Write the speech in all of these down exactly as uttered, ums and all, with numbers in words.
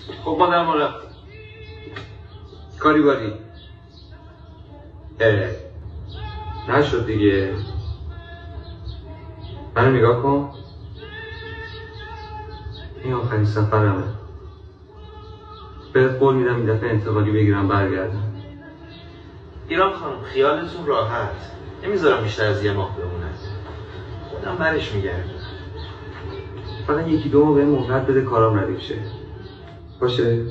خب مادر ما رفت کاری باری اه نشد دیگه. منو نگاه کن، این آخرین سفرمه. بهت قول میدم این دفعه انتقالی بگیرم برگردم. ایران خانم خیالتون راحت، نمیذارم بیشتر از یه ماه بمونه. خودم برش میگردم. فقط یکی دو ماه بهم مهلت بده کارام ردیف شه. باشه؟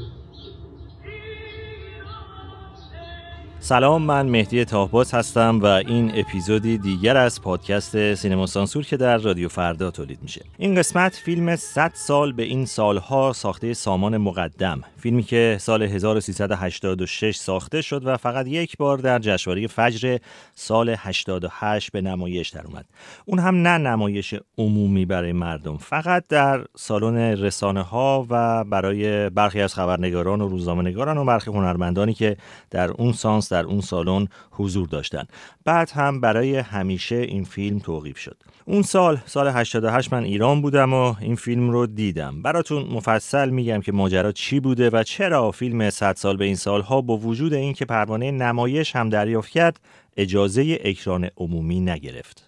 سلام، من مهدی تاهباز هستم و این اپیزودی دیگر از پادکست سینما سانسور که در رادیو فردا تولید میشه. این قسمت فیلم صد سال به این سالها ساخته سامان مقدم، فیلمی که سال هزار و سیصد و هشتاد و شش ساخته شد و فقط یک بار در جشنواره فجر سال هشتاد و هشت به نمایش در اومد. اون هم نه نمایش عمومی برای مردم، فقط در سالن رسانه‌ها و برای برخی از خبرنگاران و روزنامه‌نگاران و برخی هنرمندانی که در اون سانس در اون سالن حضور داشتن. بعد هم برای همیشه این فیلم توقیف شد. اون سال سال هشتاد و هشت من ایران بودم و این فیلم رو دیدم. براتون مفصل میگم که ماجرا چی بوده و چرا فیلم صد سال به این سالها با وجود این که پروانه نمایش هم دریافت کرد اجازه اکران عمومی نگرفت.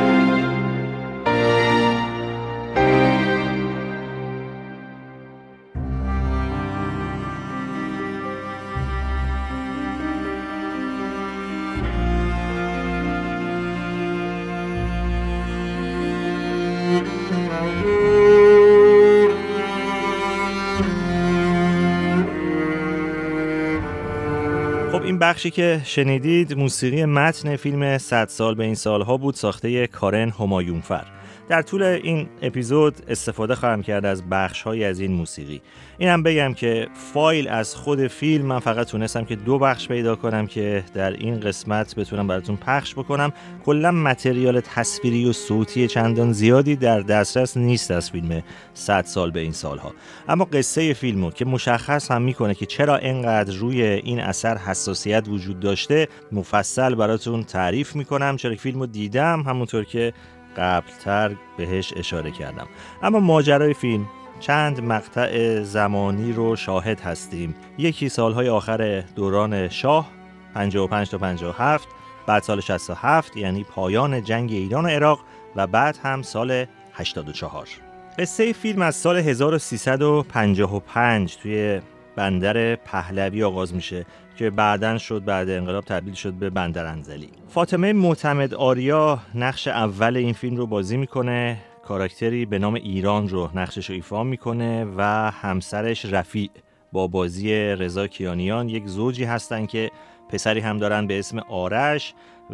خب این بخشی که شنیدید موسیقی متن فیلم صد سال به این سالها بود، ساخته کارن همایونفر. در طول این اپیزود استفاده خواهم کرد از بخش‌های از این موسیقی. اینم بگم که فایل از خود فیلم من فقط تونستم که دو بخش پیدا کنم که در این قسمت بتونم براتون پخش بکنم. کلا متریال تصویری و صوتی چندان زیادی در دسترس نیست از فیلم صد سال به این سالها، اما قصه فیلمو که مشخص هم میکنه که چرا اینقدر روی این اثر حساسیت وجود داشته مفصل براتون تعریف میکنم، چرا فیلمو دیدم، همونطور که قبلتر بهش اشاره کردم. اما ماجرای فیلم، چند مقطع زمانی رو شاهد هستیم. یکی سالهای آخر دوران شاه پنجاه و پنج تا پنجاه و هفت، بعد سال شصت و هفت یعنی پایان جنگ ایران و عراق و بعد هم سال هشتاد و چهار. قصه فیلم از سال هزار و سیصد و پنجاه و پنج توی بندر پهلوی آغاز میشه که بعداً شد بعد انقلاب تبدیل شد به بندر انزلی. فاطمه معتمد آریا نقش اول این فیلم رو بازی میکنه، کاراکتری به نام ایران رو نقشش رو ایفا میکنه و همسرش رفیع با بازی رضا کیانیان یک زوجی هستن که پسری هم دارن به اسم آرش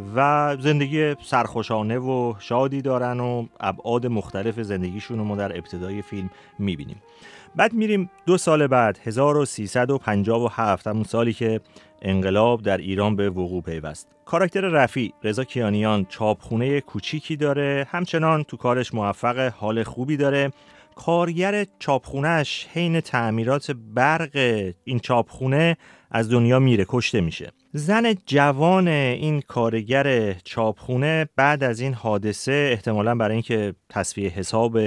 و زندگی سرخوشانه و شادی دارن و ابعاد مختلف زندگیشون رو ما در ابتدای فیلم میبینیم. بعد میریم دو سال بعد هزار و سیصد و پنجاه و هفت، همون سالی که انقلاب در ایران به وقوع پیوست. کاراکتر رفیع رضا کیانیان چاپخونه کوچیکی داره، همچنان تو کارش موفق، حال خوبی داره. کارگر چاپخونهش حین تعمیرات برق این چاپخونه از دنیا میره، کشته میشه. زن جوان این کارگر چاپخونه بعد از این حادثه احتمالاً برای اینکه تصفیه حساب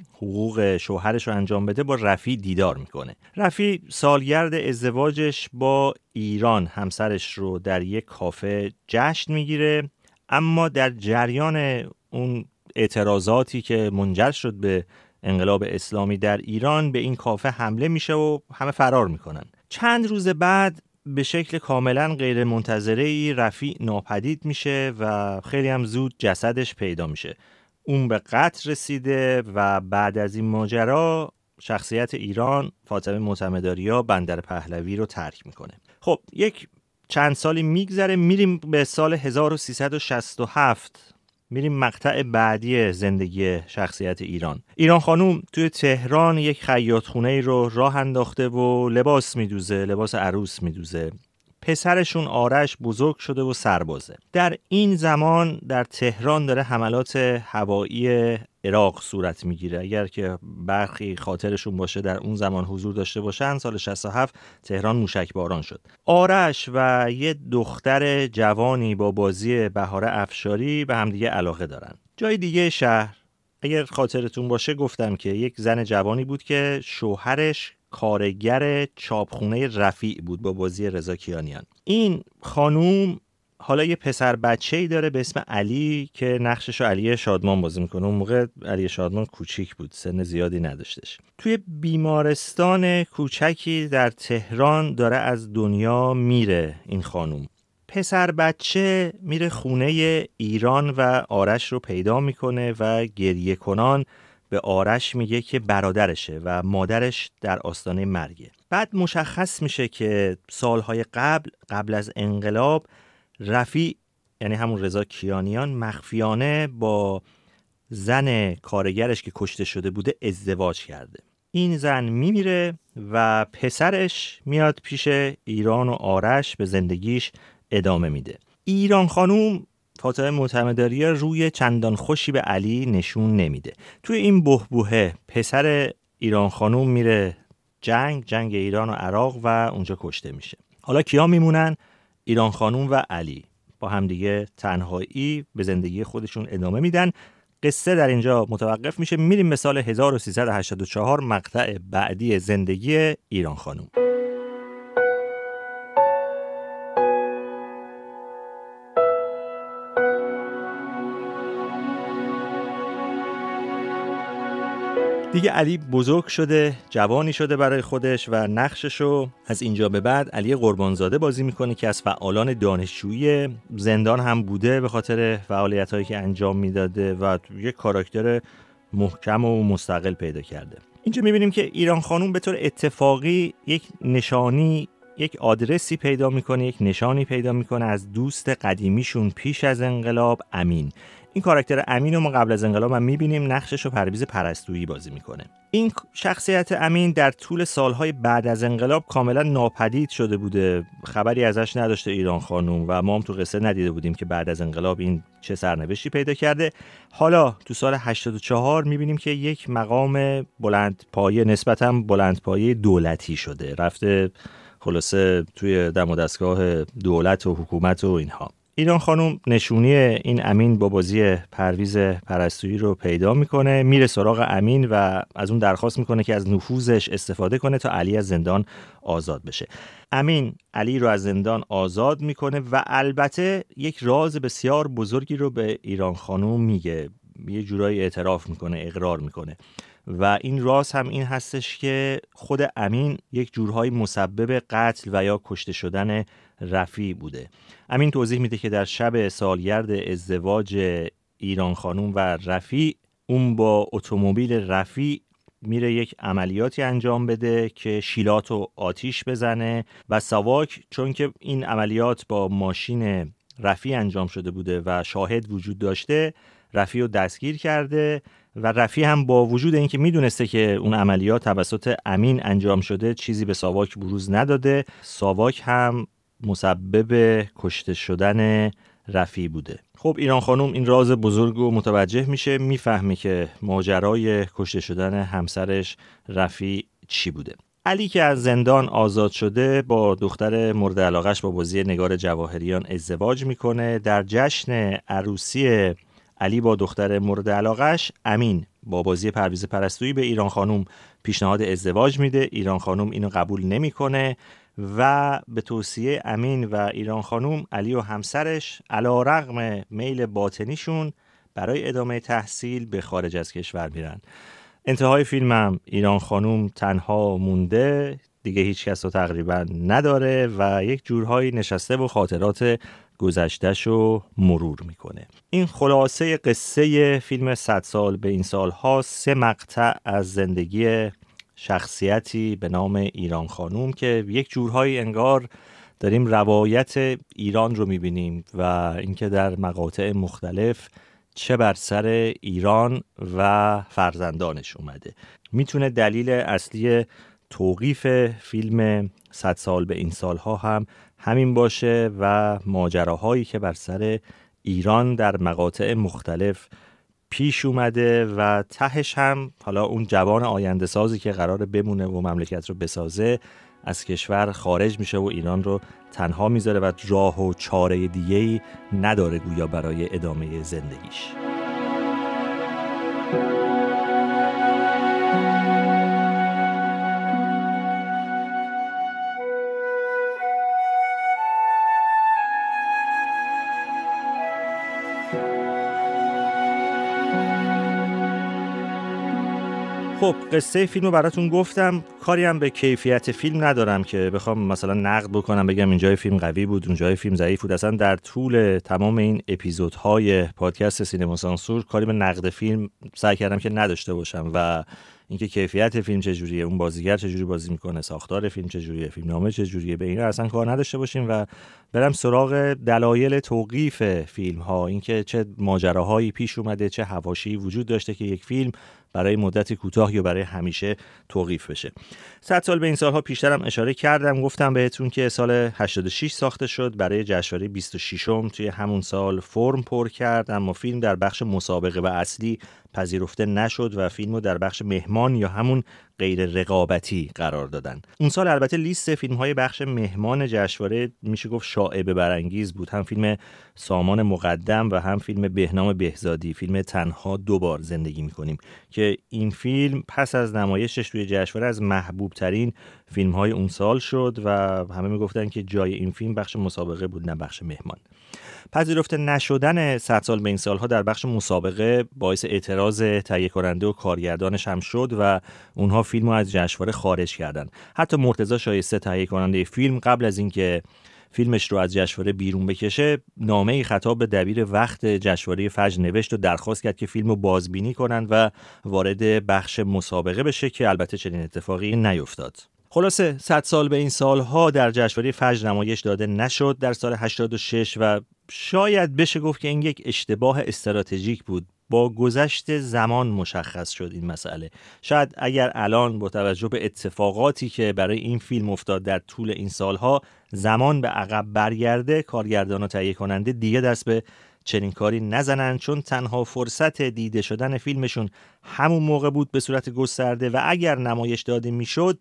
حقوق شوهرش رو انجام بده با رفیع دیدار میکنه. رفیع سالگرد ازدواجش با ایران همسرش رو در یک کافه جشن میگیره، اما در جریان اون اعتراضاتی که منجر شد به انقلاب اسلامی در ایران به این کافه حمله میشه و همه فرار میکنن. چند روز بعد به شکل کاملا غیر منتظره‌ای رفیع ناپدید میشه و خیلی هم زود جسدش پیدا میشه. اون به قتل رسیده و بعد از این ماجرا شخصیت ایران فاطمه معتمد آریا بندر پهلوی رو ترک میکنه. خب یک چند سالی میگذره، میریم به سال هزار و سیصد و شصت و هفت، میریم مقطع بعدی زندگی شخصیت ایران. ایران خانوم توی تهران یک خیاط خونه رو راه انداخته و لباس میدوزه، لباس عروس میدوزه. پسرشون آرش بزرگ شده و سربازه. در این زمان در تهران داره حملات هوایی عراق صورت میگیره. اگر که برخی خاطرشون باشه در اون زمان حضور داشته باشن، سال شصت و هفت تهران موشک باران شد. آرش و یه دختر جوانی با بازی بهاره افشاری به همدیگه علاقه دارن. جای دیگه شهر، اگر خاطرتون باشه گفتم که یک زن جوانی بود که شوهرش کارگر چاپخونه رفیع بود با بازی رضا کیانیان. این خانوم حالا یه پسر بچه‌ای داره به اسم علی که نقشش رو علی شادمان بازی میکنه. اون موقع علی شادمان کوچیک بود، سن زیادی نداشتش. توی بیمارستان کوچکی در تهران داره از دنیا میره این خانوم. پسر بچه میره خونه ایران و آرش رو پیدا میکنه و گریه کنان به آرش میگه که برادرشه و مادرش در آستانه مرگه. بعد مشخص میشه که سالهای قبل قبل از انقلاب رفیع، یعنی همون رضا کیانیان، مخفیانه با زن کارگرش که کشته شده بوده ازدواج کرده. این زن میمیره و پسرش میاد پیش ایران و آرش به زندگیش ادامه میده. ایران خانوم فاطمه معتمداریه روی چندان خوشی به علی نشون نمیده. توی این بحبوحه پسر ایران خانوم میره جنگ جنگ ایران و عراق و اونجا کشته میشه. حالا کیا میمونن؟ ایران خانوم و علی با همدیگه تنهایی به زندگی خودشون ادامه میدن. قصه در اینجا متوقف میشه. میریم به سال هزار و سیصد و هشتاد و چهار، مقطع بعدی زندگی ایران خانوم. دیگه علی بزرگ شده، جوانی شده برای خودش و نقششو از اینجا به بعد علی قربانزاده بازی میکنه که از فعالان دانشجویی زندان هم بوده به خاطر فعالیتایی که انجام میداده و یک کاراکتر محکم و مستقل پیدا کرده. اینجا میبینیم که ایران خانوم به طور اتفاقی یک نشانی، یک آدرسی پیدا میکنه، یک نشانی پیدا میکنه از دوست قدیمیشون پیش از انقلاب، امین. این کاراکتر امین رو ما قبل از انقلاب هم میبینیم، نقشش رو پرویز پرستویی بازی میکنه. این شخصیت امین در طول سالهای بعد از انقلاب کاملا ناپدید شده بوده، خبری ازش نداشته ایران خانوم و ما هم تو قصه ندیده بودیم که بعد از انقلاب این چه سرنوشتی پیدا کرده. حالا تو سال هشتاد و چهار میبینیم که یک مقام بلند پایه، نسبتاً بلند پایه دولتی شده، رفته خلاصه توی دم و دستگاه دولت و حکومت و اینها. ایران خانوم نشونی این امین با بازی پرویز پرستویی رو پیدا میکنه، میره سراغ امین و از اون درخواست میکنه که از نفوذش استفاده کنه تا علی از زندان آزاد بشه. امین علی رو از زندان آزاد میکنه و البته یک راز بسیار بزرگی رو به ایران خانوم میگه، یه جورایی اعتراف میکنه، اقرار میکنه و این راز هم این هستش که خود امین یک جورهای مسبب قتل و یا کشته شدن رفیع بوده. امین توضیح میده که در شب سالگرد ازدواج ایران خانوم و رفیع، اون با اتومبیل رفیع میره یک عملیاتی انجام بده که شیلات و آتیش بزنه و ساواک، چون که این عملیات با ماشین رفیع انجام شده بوده و شاهد وجود داشته، رفیع رو دستگیر کرده و رفیع هم با وجود اینکه میدونسته که اون عملیات توسط امین انجام شده چیزی به ساواک بروز نداده. ساواک هم مسبب کشته شدن رفیع بوده. خب ایران خانوم این راز بزرگ رو متوجه میشه، میفهمه که ماجرای کشته شدن همسرش رفیع چی بوده. علی که از زندان آزاد شده با دختر مورد علاقش با بازی نگار جواهریان ازدواج میکنه. در جشن عروسی علی با دختر مورد علاقش، امین با بازی پرویز پرستویی به ایران خانوم پیشنهاد ازدواج میده. ایران خانوم اینو قبول نمیکنه و به توصیه امین و ایران خانوم، علی و همسرش علیرغم میل باطنیشون برای ادامه تحصیل به خارج از کشور میرن. انتهای فیلم هم ایران خانوم تنها مونده، دیگه هیچ کس رو تقریبا نداره و یک جورهایی نشسته و خاطرات گذشته‌شو مرور میکنه. این خلاصه قصه فیلم صد سال به این سالها، سه مقطع از زندگی شخصیتی به نام ایران خانوم که یک جورهایی انگار داریم روایت ایران رو میبینیم و اینکه در مقاطع مختلف چه بر سر ایران و فرزندانش اومده. میتونه دلیل اصلی توقیف فیلم صد سال به این سالها هم همین باشه و ماجراهایی که بر سر ایران در مقاطع مختلف پیش اومده و تهش هم حالا اون جوان آینده سازی که قراره بمونه و مملکت رو بسازه از کشور خارج میشه و ایران رو تنها میذاره و راه و چاره دیگه‌ای نداره گویا برای ادامه زندگیش. خب قصه فیلم رو براتون گفتم. کاری هم به کیفیت فیلم ندارم که بخوام مثلا نقد بکنم بگم اینجای فیلم قوی بود اونجای فیلم ضعیف بود. اصلا در طول تمام این اپیزودهای پادکست سینما سانسور کاری به نقد فیلم سعی کردم که نداشته باشم و اینکه کیفیت فیلم چجوریه، اون بازیگر چجوری بازی میکنه، ساختار فیلم چجوریه، فیلمنامه چجوریه، به اینا اصلا کار نداشته باشیم و برم سراغ دلایل توقیف فیلم ها، اینکه چه ماجراهایی پیش اومده، چه حواشی وجود داشته که یک فیلم برای مدت کوتاه یا برای همیشه توقیف بشه. صد سال به این سالها پیشترم اشاره کردم، گفتم بهتون که سال هشتاد و شش ساخته شد، برای جشنواره بیست و ششم توی همون سال فرم پر کرد، اما فیلم در بخش مسابقه و اصلی پذیرفته نشد و فیلمو در بخش مهمان یا همون غیر رقابتی قرار دادن. اون سال البته لیست فیلم‌های بخش مهمان جشنواره میشه گفت شائبه برانگیز بود، هم فیلم سامان مقدم و هم فیلم بهنام بهزادی، فیلم تنها دو بار زندگی می‌کنیم که این فیلم پس از نمایشش توی جشنواره از محبوب ترین فیلم‌های اون سال شد و همه میگفتن که جای این فیلم بخش مسابقه بود نه بخش مهمان. پذیرفته نشدن صد سال به این سالها در بخش مسابقه باعث اعتراض تهیه کننده و کارگردانش هم شد و اونها فیلمو از جشنواره خارج کردن. حتی مرتضی شایسته تهیه کننده فیلم قبل از اینکه فیلمش رو از جشنواره بیرون بکشه نامه‌ای خطاب به دبیر وقت جشنواره فجر نوشت و درخواست کرد که فیلمو بازبینی کنن و وارد بخش مسابقه بشه که البته چنین اتفاقی نیفتاد. خلاصه صد سال به این سالها در جشنواره فجر نمایش داده نشد در سال هشتاد و شش و شاید بشه گفت که این یک اشتباه استراتژیک بود. با گذشت زمان مشخص شد این مسئله. شاید اگر الان با توجه به اتفاقاتی که برای این فیلم افتاد در طول این سالها زمان به عقب برگرده، کارگردان و تهیه کننده دیگه دست به چنین کاری نزنن، چون تنها فرصت دیده شدن فیلمشون همون موقع بود به صورت گسترده و اگر نمایش داده میشد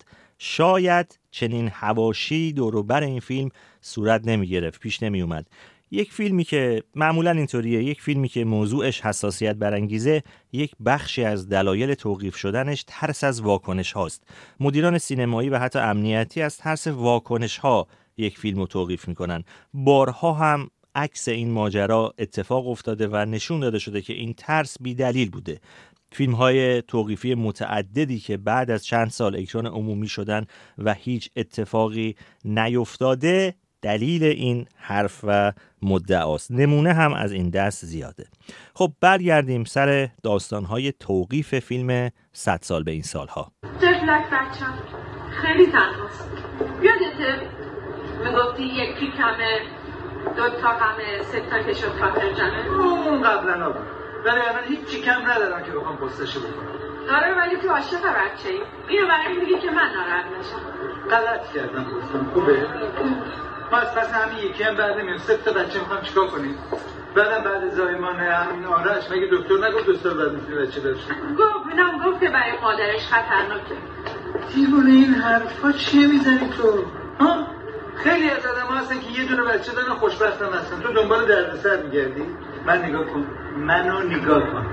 شاید چنین حواشی دور و بر این فیلم صورت نمی گرفت، پیش نمی اومد. یک فیلمی که معمولا اینطوریه، یک فیلمی که موضوعش حساسیت برانگیزه، یک بخشی از دلایل توقیف شدنش ترس از واکنش هاست. مدیران سینمایی و حتی امنیتی از ترس واکنش ها یک فیلم رو توقیف میکنن. بارها هم عکس این ماجرا اتفاق افتاده و نشون داده شده که این ترس بی دلیل بوده. فیلم های توقیفی متعددی که بعد از چند سال اکران عمومی شدن و هیچ اتفاقی نیفتاده دلیل این حرف و مدعاست. نمونه هم از این دست زیاده. خب برگردیم سر داستانهای توقیف فیلم صد سال به این سالها. طفلک بچم خیلی تنهاست. یادته میگفتی یکی کمه، دو تا کمه، سه تا که شد خاطر جمعه؟ اون قبلا بود. ولی الان هیچ چی کم ندارم که بخوام پستشو بکنم. داره ولی تو عاشق بچه ای. اینو برای میگی که من ناراحت نشم. غلط کردم پستم خوبه. ما از پس همین یکی هم بعد میام سه تا بچه میخوام چیکار کنیم؟ بعدم بعد زایمان همین آرش مگه دکتر نگفت دوست بعد میتونی بچه داشت؟ گفت اینم گفت که برای مادرش خطرناکه. دیوونه این حرفا چیه میزنی تو؟ ها؟ خیلی از آدم هستن که یه دونه بچه دارن خوشبختم هستن، تو دنبال دردسر میگردی؟ من نگاه کن، منو نگاه کن،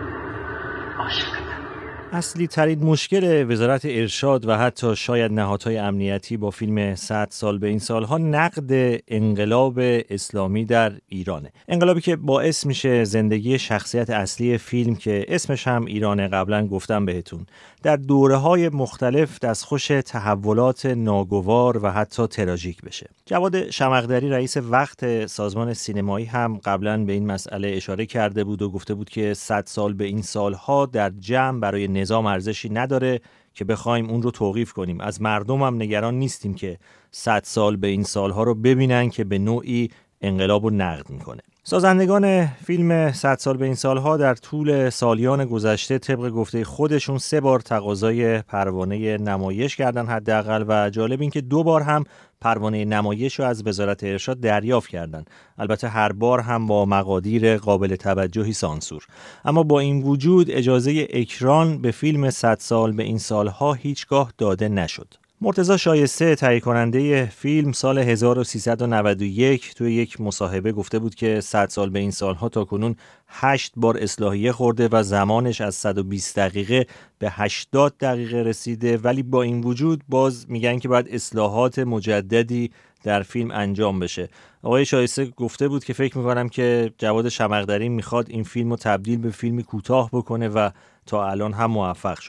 عاشقتم. اصلی ترین مشکل وزارت ارشاد و حتی شاید نهادهای امنیتی با فیلم صد سال به این سالها نقد انقلاب اسلامی در ایرانه. انقلابی که باعث میشه زندگی شخصیت اصلی فیلم که اسمش هم ایرانه، قبلا گفتم بهتون، در دوره‌های مختلف دستخوش تحولات ناگوار و حتی تراژیک بشه. جواد شمقدری رئیس وقت سازمان سینمایی هم قبلا به این مسئله اشاره کرده بود و گفته بود که صد سال به این سالها در جمع برای نظام ارزشی نداره که بخوایم اون رو توقیف کنیم. از مردم هم نگران نیستیم که صد سال به این سالها رو ببینن که به نوعی انقلاب رو نقد میکنه. سازندگان فیلم صد سال به این سالها در طول سالیان گذشته طبق گفته خودشون سه بار تقاضای پروانه نمایش کردن حداقل و جالب این که دو بار هم پروانه نمایش رو از وزارت ارشاد دریافت کردن. البته هر بار هم با مقادیر قابل توجهی سانسور. اما با این وجود اجازه اکران به فیلم صد سال به این سالها هیچگاه داده نشد. مرتضی شایسته تهیه کننده فیلم سال هزار و سیصد و نود و یک توی یک مصاحبه گفته بود که صد سال به این سالها تاکنون هشت بار اصلاحیه خورده و زمانش از صد و بیست دقیقه به هشتاد دقیقه رسیده، ولی با این وجود باز میگن که باید اصلاحات مجددی در فیلم انجام بشه. آقای شایسته گفته بود که فکر میکنم که جواد شمقدری میخواد این فیلم رو تبدیل به فیلمی کوتاه بکنه و تا الان هم موفق شده.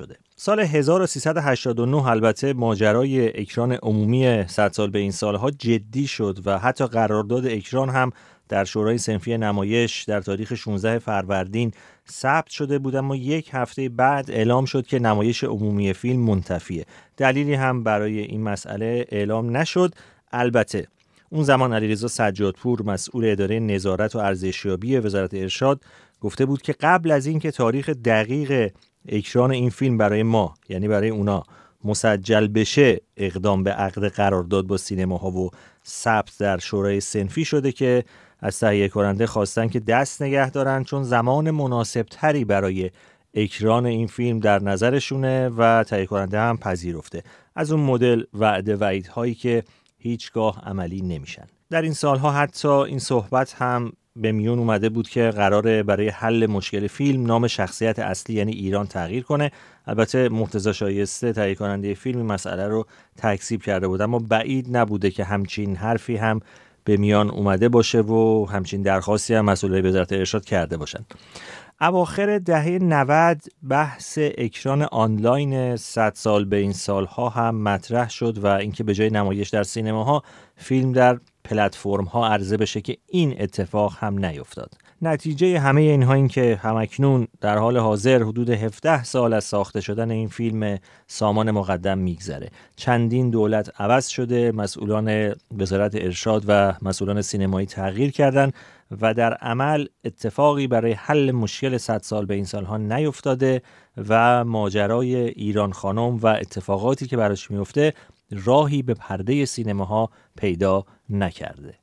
سال هزار و سیصد و هشتاد و نه البته ماجرای اکران عمومی صد سال به این سالها جدی شد و حتی قرارداد اکران هم در شورای صنفی نمایش در تاریخ شانزده فروردین ثبت شده بود، اما یک هفته بعد اعلام شد که نمایش عمومی فیلم منتفیه. دلیلی هم برای این مسئله اعلام نشد. البته اون زمان علیرضا سجادپور مسئول اداره نظارت و ارزشیابی وزارت ارشاد گفته بود که قبل از این که تاریخ دقیق اکران این فیلم برای ما، یعنی برای اونا، مسجل بشه، اقدام به عقد قرارداد با سینماها و ثبت در شورای صنفی شده که از تهیه کننده خواستن که دست نگه دارن، چون زمان مناسب تری برای اکران این فیلم در نظرشونه و تهیه کننده هم پذیرفته. از اون مدل وعده وعیدهایی که هیچگاه عملی نمیشن. در این سالها حتی این صحبت هم به میون اومده بود که قراره برای حل مشکل فیلم نام شخصیت اصلی یعنی ایران تغییر کنه. البته مرتضی شایسته تهیه کننده فیلم این مسئله رو تکذیب کرده بود، اما بعید نبوده که همچین حرفی هم به میان اومده باشه و همچین درخواستی هم مسئولای وزارت ارشاد کرده باشن. اواخر دهه نود بحث اکران آنلاین صد سال به این سالها هم مطرح شد و اینکه به جای نمایش در سینماها فیلم در پلتفرم ها عرضه بشه که این اتفاق هم نیفتاد. نتیجه همه اینها این که همکنون در حال حاضر حدود هفده سال از ساخته شدن این فیلم سامان مقدم میگذره. چندین دولت عوض شده، مسئولان وزارت ارشاد و مسئولان سینمایی تغییر کردن و در عمل اتفاقی برای حل مشکل صد سال به این سالها نیفتاده و ماجرای ایران خانم و اتفاقاتی که براش میفته راهی به پرده سینماها پیدا نکرده.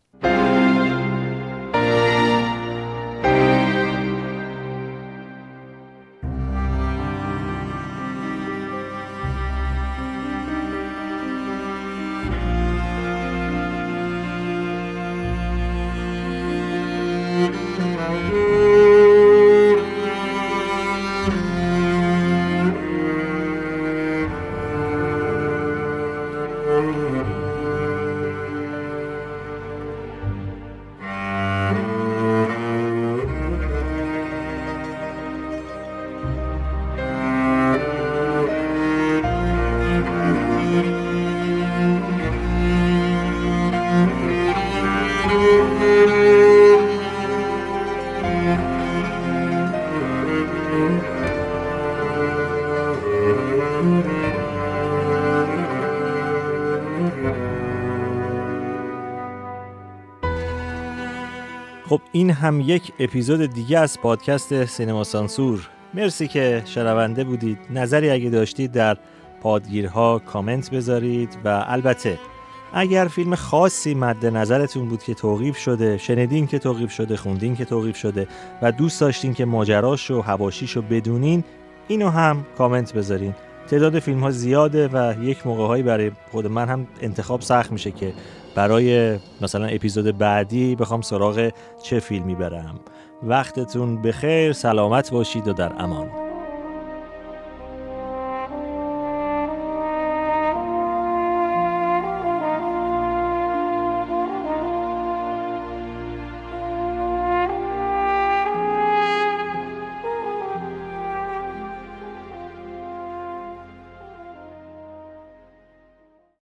خب این هم یک اپیزود دیگه از پادکست سینما سانسور. مرسی که شنونده بودید. نظری اگه داشتید در پادگیرها کامنت بذارید و البته اگر فیلم خاصی مد نظرتون بود که توقیف شده، شنیدین که توقیف شده، خوندین که توقیف شده و دوست داشتین که ماجراش و حواشیشو بدونین، اینو هم کامنت بذارین. تعداد فیلم ها زیاده و یک موقع‌هایی برای خود من هم انتخاب سخت میشه که برای مثلا اپیزود بعدی بخوام سراغ چه فیلمی برم. وقتتون بخیر، سلامت باشید و در امان.